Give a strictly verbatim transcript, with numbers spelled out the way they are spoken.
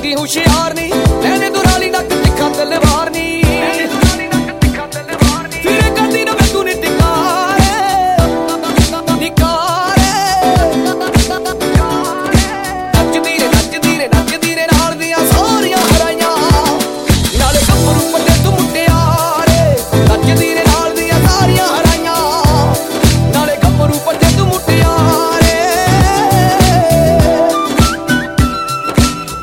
ਚੰਗੀ ਹੁਸ਼ਿਆਰ ਨੀ ਲੈਣੇ ਦੁਰਾਲੀ ਨੱਕ ਤਿੱਖਾ ਤਲਵਾਰ